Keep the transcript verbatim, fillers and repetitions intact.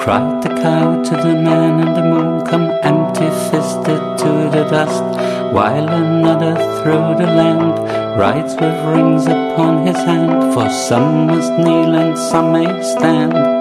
Cried the cow to the man in the moon, come empty-fisted to the dust, while another through the land rides with rings upon his hand, for some must kneel and some may stand.